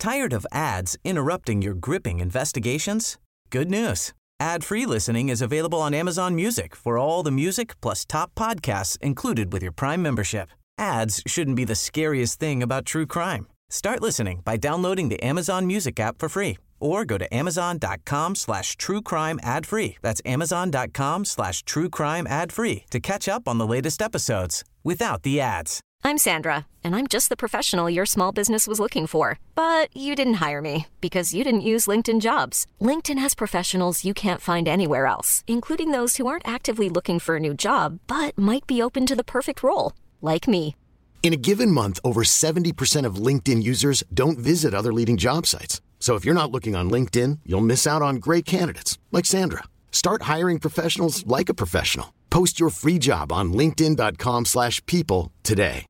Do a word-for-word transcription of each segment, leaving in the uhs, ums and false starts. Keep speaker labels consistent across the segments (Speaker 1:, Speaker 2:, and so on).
Speaker 1: Tired of ads interrupting your gripping investigations? Good news. Ad-free listening is available on Amazon Music for all the music plus top podcasts included with your Prime membership. Ads shouldn't be the scariest thing about true crime. Start listening by downloading the Amazon Music app for free or go to amazon.com slash true crime ad free. That's amazon.com slash true crime ad free to catch up on the latest episodes without the ads.
Speaker 2: I'm Sandra, and I'm just the professional your small business was looking for. But you didn't hire me because you didn't use LinkedIn Jobs. LinkedIn has professionals you can't find anywhere else, including those who aren't actively looking for a new job, but might be open to the perfect role, like me.
Speaker 3: In a given month, over seventy percent of LinkedIn users don't visit other leading job sites. So if you're not looking on LinkedIn, you'll miss out on great candidates like Sandra. Start hiring professionals like a professional. Post your free job on linkedin.com slash people today.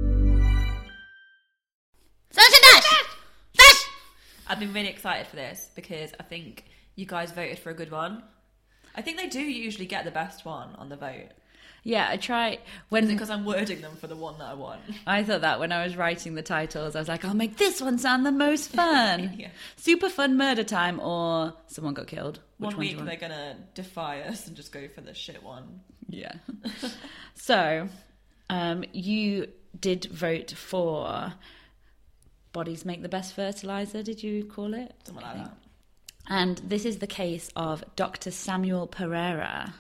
Speaker 4: I've been really excited for this because I think you guys voted for a good one. I think they do usually get the best one on the vote.
Speaker 5: Yeah, I try when
Speaker 4: Is it because I'm wording them for the one that I want?
Speaker 5: I thought that when I was writing the titles, I was like, I'll make this one sound the most fun.
Speaker 4: Yeah.
Speaker 5: Super fun murder time or someone got killed. Which
Speaker 4: one week they're gonna defy us and just go for the shit one.
Speaker 5: Yeah. So, um, you did vote for Bodies Make the Best Fertilizer, did you call it?
Speaker 4: Something like that.
Speaker 5: And this is the case of Doctor Samuel Pereira.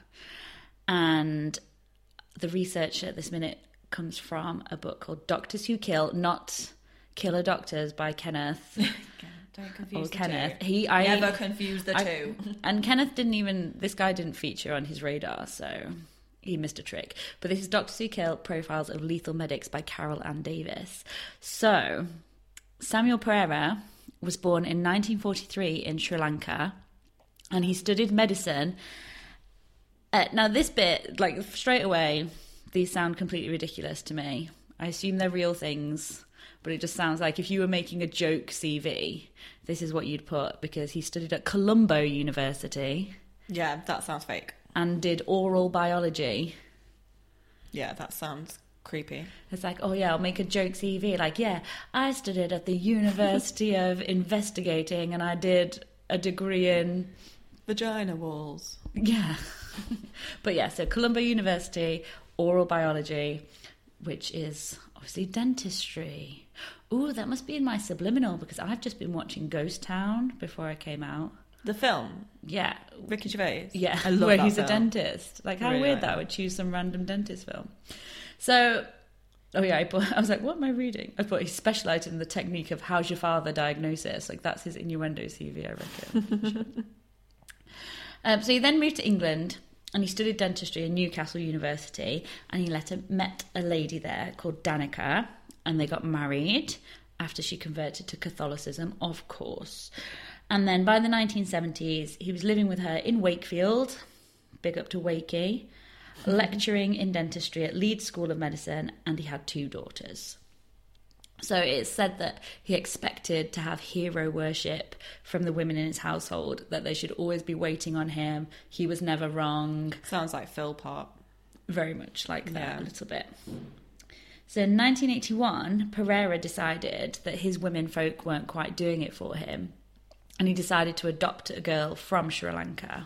Speaker 5: And the research at this minute comes from a book called Doctors Who Kill, not Killer Doctors by Kenneth.
Speaker 4: Don't confuse
Speaker 5: or
Speaker 4: the
Speaker 5: Kenneth.
Speaker 4: two.
Speaker 5: He, I,
Speaker 4: Never confuse the
Speaker 5: I,
Speaker 4: two.
Speaker 5: And Kenneth didn't even, this guy didn't feature on his radar, so he missed a trick. But this is Doctors Who Kill, Profiles of Lethal Medics by Carol Ann Davis. So, Samuel Pereira was born in nineteen forty-three in Sri Lanka, and he studied medicine. Uh, now, this bit, like, straight away, these sound completely ridiculous to me. I assume they're real things, but it just sounds like if you were making a joke C V, this is what you'd put, because he studied at Colombo University.
Speaker 4: Yeah, that sounds fake.
Speaker 5: And did oral biology.
Speaker 4: Yeah, that sounds creepy.
Speaker 5: It's like, oh yeah, I'll make a joke C V. Like, yeah, I studied at the University of Investigating, and I did a degree in...
Speaker 4: Vagina walls.
Speaker 5: Yeah. But yeah, so Colombo University, oral biology, which is obviously dentistry. Ooh, that must be in my subliminal, because I've just been watching Ghost Town before I came out.
Speaker 4: The film?
Speaker 5: Yeah.
Speaker 4: Ricky Gervais?
Speaker 5: Yeah,
Speaker 4: I love
Speaker 5: where
Speaker 4: that
Speaker 5: he's
Speaker 4: film.
Speaker 5: a dentist. Like, how
Speaker 4: Really
Speaker 5: weird
Speaker 4: like
Speaker 5: that
Speaker 4: that.
Speaker 5: I would choose some random dentist film. So, oh yeah, I, put, I was like, what am I reading? I thought he specialised in the technique of how's your father diagnosis. Like, that's his innuendo C V, I reckon. um, so he then moved to England, and he studied dentistry in Newcastle University, and he later met a lady there called Danica, and they got married after she converted to Catholicism, of course. And then by the nineteen seventies, he was living with her in Wakefield, big up to Wakey, lecturing in dentistry at Leeds School of Medicine, and he had two daughters. So it's said that he expected to have hero worship from the women in his household, that they should always be waiting on him. He was never wrong.
Speaker 4: Sounds like Phil Pop.
Speaker 5: Very much like that,
Speaker 4: Yeah.
Speaker 5: a little bit. So in nineteen eighty-one, Pereira decided that his women folk weren't quite doing it for him, and he decided to adopt a girl from Sri Lanka.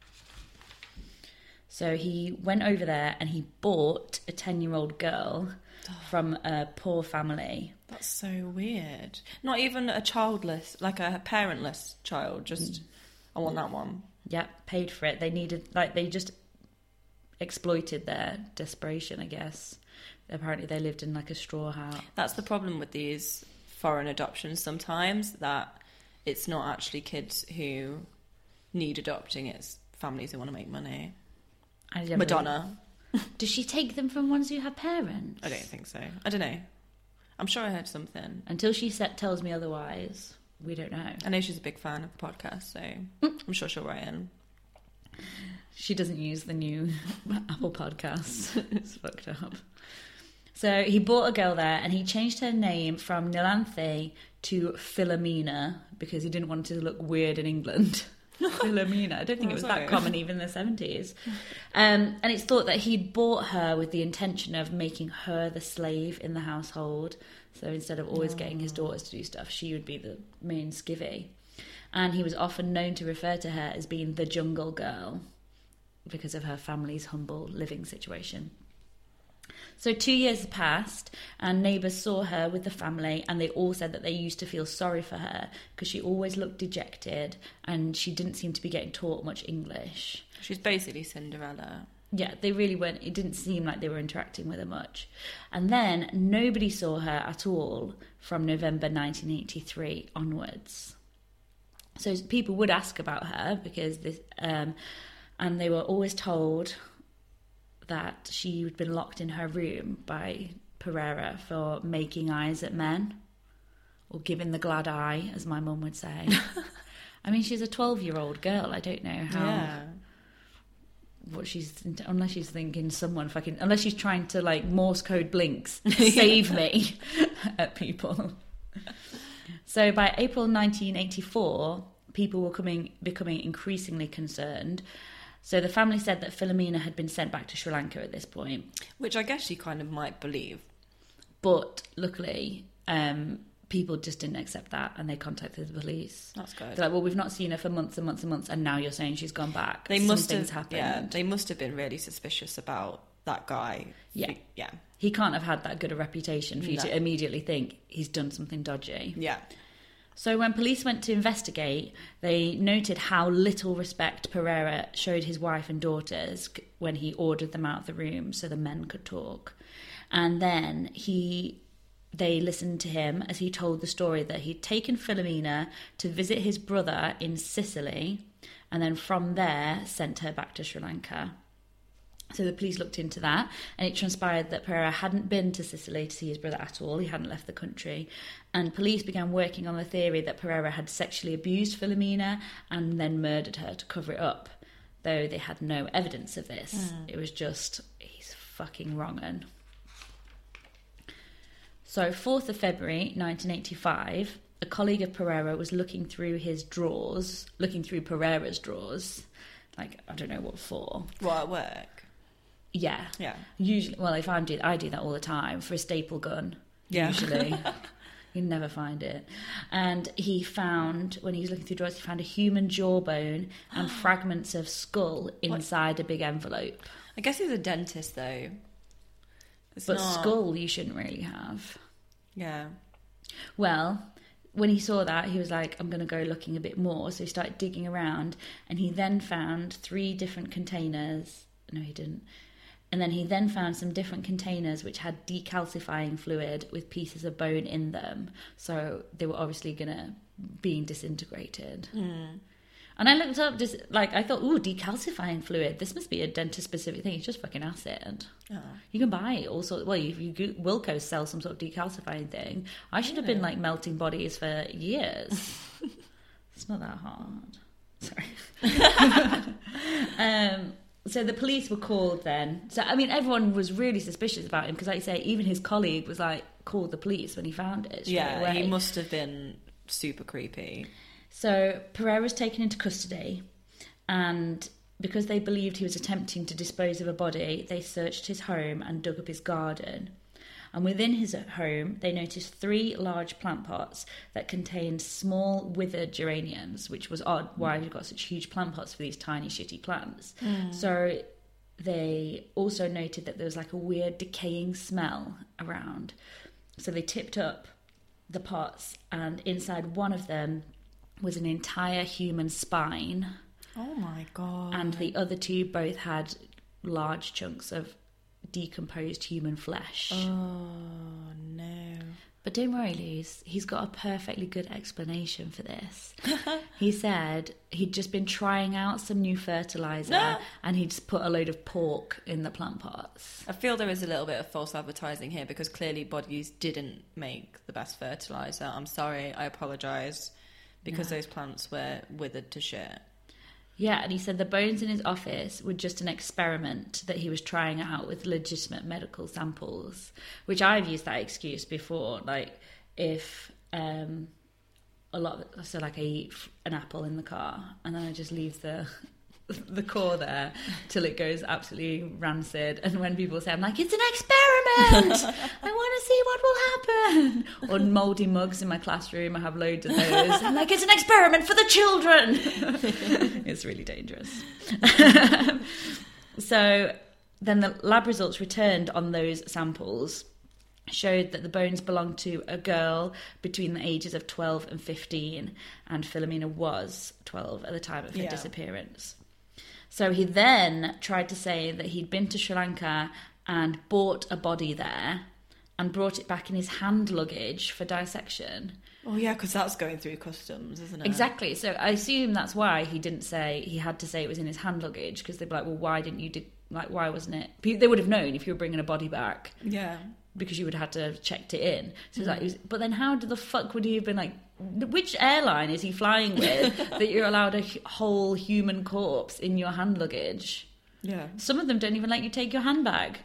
Speaker 5: So he went over there and he bought a ten-year-old girl from a poor family.
Speaker 4: That's so weird. Not even a childless, like a parentless child, just, I want that one.
Speaker 5: Yep, paid for it. They needed, like, they just exploited their desperation, I guess. Apparently they lived in, like, a straw house.
Speaker 4: That's the problem with these foreign adoptions sometimes, that it's not actually kids who need adopting, it's families who want to make money.
Speaker 5: I don't
Speaker 4: Madonna.
Speaker 5: Really... Does she take them from ones who have parents?
Speaker 4: I don't think so. I don't know. I'm sure I heard something.
Speaker 5: Until she set, tells me otherwise, we don't know.
Speaker 4: I know she's a big fan of the podcast, so I'm sure she'll write in.
Speaker 5: She doesn't use the new Apple Podcasts. It's fucked up. So he bought a girl there, and he changed her name from Nilanthe to Philomena because he didn't want it to look weird in England. Philomena. I don't think
Speaker 4: Oh,
Speaker 5: it was
Speaker 4: sorry.
Speaker 5: that common even in the seventies. Um, and it's thought that he'd bought her with the intention of making her the slave in the household. So instead of always getting his daughters to do stuff, she would be the main skivvy. And he was often known to refer to her as being the jungle girl because of her family's humble living situation. So two years passed, and neighbours saw her with the family, and they all said that they used to feel sorry for her because she always looked dejected and she didn't seem to be getting taught much English.
Speaker 4: She's basically Cinderella.
Speaker 5: Yeah, they really weren't. It didn't seem like they were interacting with her much. And then nobody saw her at all from November nineteen eighty-three onwards. So people would ask about her because this, um, and they were always told that she'd been locked in her room by Pereira for making eyes at men, or giving the glad eye, as my mum would say. I mean, she's a twelve-year-old girl. I don't know how...
Speaker 4: Yeah.
Speaker 5: What she's... Unless she's thinking someone fucking... Unless she's trying to, like, Morse code blinks, save me at people. So by April nineteen eighty-four, people were coming, becoming increasingly concerned. So the family said that Philomena had been sent back to Sri Lanka at this point.
Speaker 4: Which I guess you kind of might believe.
Speaker 5: But luckily, um, people just didn't accept that, and they contacted the police.
Speaker 4: That's good.
Speaker 5: They're like, well, we've not seen her for months and months and months, and now you're saying she's gone back.
Speaker 4: They must
Speaker 5: Something's
Speaker 4: have,
Speaker 5: happened.
Speaker 4: yeah, they must have been really suspicious about that guy.
Speaker 5: Yeah.
Speaker 4: Yeah.
Speaker 5: He can't have had that good a reputation for you
Speaker 4: No.
Speaker 5: to immediately think he's done something dodgy.
Speaker 4: Yeah.
Speaker 5: So when police went to investigate, they noted how little respect Pereira showed his wife and daughters when he ordered them out of the room so the men could talk. And then he, they listened to him as he told the story that he'd taken Philomena to visit his brother in Sicily, and then from there sent her back to Sri Lanka. So the police looked into that, and it transpired that Pereira hadn't been to Sicily to see his brother at all. He hadn't left the country. And police began working on the theory that Pereira had sexually abused Philomena and then murdered her to cover it up, though they had no evidence of this. Mm. It was just, he's fucking wrongin'. So fourth of February nineteen eighty-five, a colleague of Pereira was looking through his drawers, looking through Pereira's drawers, like, I don't know what for.
Speaker 4: What, at work?
Speaker 5: Yeah.
Speaker 4: Yeah.
Speaker 5: Usually, well, if I do, I do that all the time for a staple gun.
Speaker 4: Yeah.
Speaker 5: Usually. You never find it. And he found, when he was looking through drawers, he found a human jawbone and fragments of skull inside what? a big envelope.
Speaker 4: I guess he's a dentist, though. It's
Speaker 5: but
Speaker 4: not...
Speaker 5: skull you shouldn't really have.
Speaker 4: Yeah.
Speaker 5: Well, when he saw that, he was like, I'm going to go looking a bit more. So he started digging around, and he then found three different containers. No, he didn't. And then he then found some different containers which had decalcifying fluid with pieces of bone in them. So they were obviously going to be disintegrated. Mm. And I looked up, just like, I thought, ooh, decalcifying fluid. This must be a dentist-specific thing. It's just fucking acid. Oh. You can buy all sorts. Well, you, you Wilco sells some sort of decalcifying thing. I should yeah. have been like melting bodies for years. It's not that hard. Sorry. um. So the police were called then. So, I mean, everyone was really suspicious about him because, like you say, even his colleague was like, called the police when he found it.
Speaker 4: Yeah,
Speaker 5: away.
Speaker 4: He must have been super creepy.
Speaker 5: So Pereira was taken into custody, and because they believed he was attempting to dispose of a body, they searched his home and dug up his garden. And within his home, they noticed three large plant pots that contained small withered geraniums, which was odd why you've got such huge plant pots for these tiny shitty plants. Mm. So they also noted that there was like a weird decaying smell around. So they tipped up the pots, and inside one of them was an entire human spine.
Speaker 4: Oh my God.
Speaker 5: And the other two both had large chunks of decomposed human flesh.
Speaker 4: Oh no.
Speaker 5: But don't worry, Luz, he's got a perfectly good explanation for this. He said he'd just been trying out some new fertiliser no. and he'd just put a load of pork in the plant pots.
Speaker 4: I feel there is a little bit of false advertising here because clearly bodies didn't make the best fertiliser. I'm sorry, I apologise, because no. those plants were withered to shit.
Speaker 5: Yeah, and he said the bones in his office were just an experiment that he was trying out with legitimate medical samples, which I've used that excuse before. Like, if um, a lot of, so like I eat an apple in the car and then I just leave the the core there till it goes absolutely rancid, and when people say, I'm like, it's an experiment, I want to see what will happen. Or mouldy mugs in my classroom, I have loads of those. I'm like, it's an experiment for the children. It's really dangerous. So then the lab results returned on those samples showed that the bones belonged to a girl between the ages of twelve and fifteen, and Philomena was twelve at the time of her
Speaker 4: Yeah.
Speaker 5: disappearance. So he then tried to say that he'd been to Sri Lanka and bought a body there and brought it back in his hand luggage for dissection.
Speaker 4: Oh, yeah, because that's going through customs, isn't it?
Speaker 5: Exactly. So I assume that's why he didn't say, he had to say it was in his hand luggage, because they'd be like, well, why didn't you do, like, why wasn't it? They would have known if you were bringing a body back.
Speaker 4: Yeah.
Speaker 5: Because you would have had to have checked it in. So it's like, it was, but then how the fuck would he have been like, which airline is he flying with that you're allowed a h- whole human corpse in your hand luggage?
Speaker 4: Yeah.
Speaker 5: Some of them don't even let you take your handbag.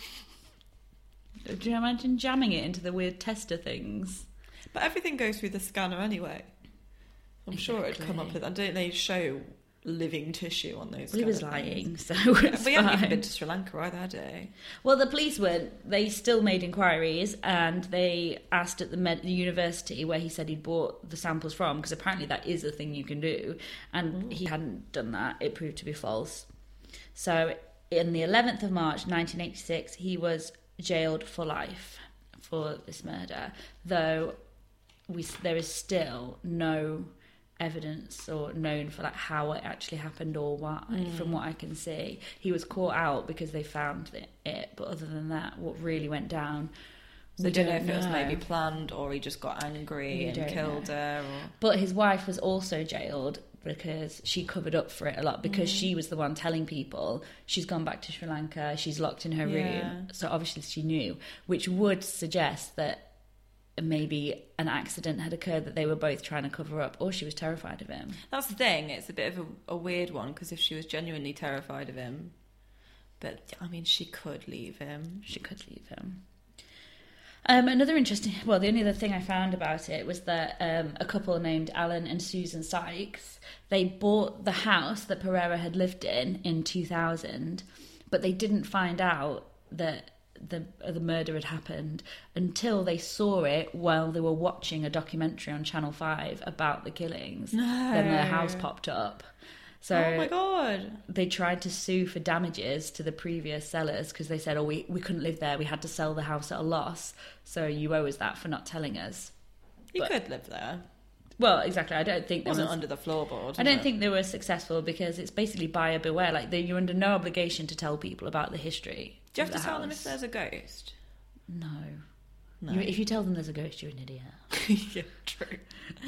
Speaker 5: Do you imagine jamming it into the weird tester things?
Speaker 4: But everything goes through the scanner anyway. I'm sure it'd come up with that. Don't they show living tissue on those?
Speaker 5: Well, he was
Speaker 4: kind of
Speaker 5: lying,
Speaker 4: things?
Speaker 5: so
Speaker 4: But
Speaker 5: it's
Speaker 4: we haven't even
Speaker 5: fine.
Speaker 4: been to Sri Lanka either, had they?
Speaker 5: Well, the police went. They still made inquiries, and they asked at the, med- the university where he said he'd bought the samples from, because apparently that is a thing you can do, and he hadn't done that. It proved to be false. So, in the eleventh of March, nineteen eighty-six, he was jailed for life for this murder, though we there is still no evidence or known for like how it actually happened or why. Mm. From what I can see, he was caught out because they found it, it but other than that, what really went down,
Speaker 4: So
Speaker 5: we
Speaker 4: we don't know
Speaker 5: don't
Speaker 4: if it was
Speaker 5: know.
Speaker 4: maybe planned or he just got angry
Speaker 5: We
Speaker 4: and
Speaker 5: don't
Speaker 4: killed
Speaker 5: know.
Speaker 4: her. Or...
Speaker 5: But his wife was also jailed because she covered up for it a lot, because
Speaker 4: Mm.
Speaker 5: she was the one telling people she's gone back to Sri Lanka, she's locked in her
Speaker 4: Yeah.
Speaker 5: room, so obviously she knew, which would suggest that maybe an accident had occurred that they were both trying to cover up, or she was terrified of him.
Speaker 4: That's the thing, it's a bit of a, a weird one, because if she was genuinely terrified of him, but I mean, she could leave him.
Speaker 5: She could leave him. Um, another interesting, well, the only other thing I found about it was that um, a couple named Alan and Susan Sykes, they bought the house that Pereira had lived in in two thousand, but they didn't find out that the the murder had happened until they saw it while they were watching a documentary on Channel five about the killings.
Speaker 4: No.
Speaker 5: Then their house popped up. So
Speaker 4: Oh my god.
Speaker 5: they tried to sue for damages to the previous sellers because they said, oh, we, we couldn't live there. We had to sell the house at a loss. So you owe us that for not telling us.
Speaker 4: You
Speaker 5: But-
Speaker 4: could live there.
Speaker 5: Well, exactly. I don't think
Speaker 4: It
Speaker 5: there
Speaker 4: wasn't
Speaker 5: was,
Speaker 4: under the floorboard.
Speaker 5: I don't
Speaker 4: was it?
Speaker 5: think they were successful because it's basically buyer beware. Like they, you're under no obligation to tell people about the history.
Speaker 4: Do you have
Speaker 5: of
Speaker 4: to
Speaker 5: the
Speaker 4: tell them if
Speaker 5: house.
Speaker 4: there's a ghost?
Speaker 5: No.
Speaker 4: No.
Speaker 5: You, if you tell them there's a ghost, you're an idiot.
Speaker 4: Yeah, true.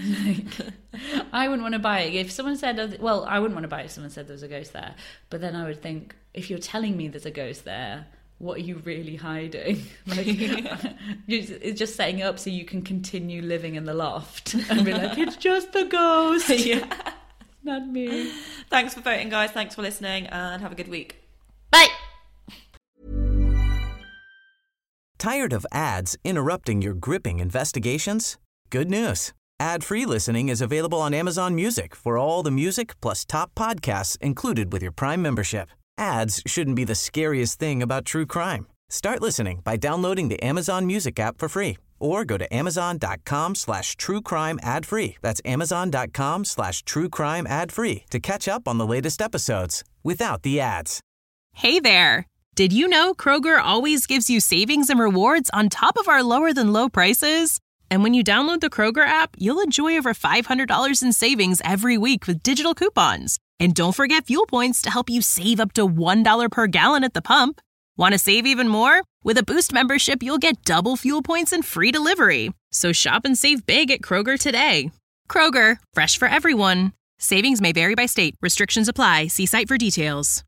Speaker 5: I wouldn't want to buy it. If someone said, well, I wouldn't want to buy it if someone said there was a ghost there. But then I would think, if you're telling me there's a ghost there, what are you really hiding? Like, it's just setting it up so you can continue living in the loft and be like, it's just the ghost.
Speaker 4: Yeah.
Speaker 5: Not me.
Speaker 4: Thanks for voting, guys. Thanks for listening, and have a good week.
Speaker 5: Bye.
Speaker 1: Tired of ads interrupting your gripping investigations? Good news. Ad-free listening is available on Amazon Music for all the music plus top podcasts included with your Prime membership. Ads shouldn't be the scariest thing about true crime. Start listening by downloading the Amazon Music app for free or go to amazon.com slash true crime ad free. That's amazon.com slash true crime ad free to catch up on the latest episodes without the ads.
Speaker 6: Hey there. Did you know Kroger always gives you savings and rewards on top of our lower than low prices? And when you download the Kroger app, you'll enjoy over five hundred dollars in savings every week with digital coupons. And don't forget fuel points to help you save up to one dollar per gallon at the pump. Want to save even more? With a Boost membership, you'll get double fuel points and free delivery. So shop and save big at Kroger today. Kroger, fresh for everyone. Savings may vary by state. Restrictions apply. See site for details.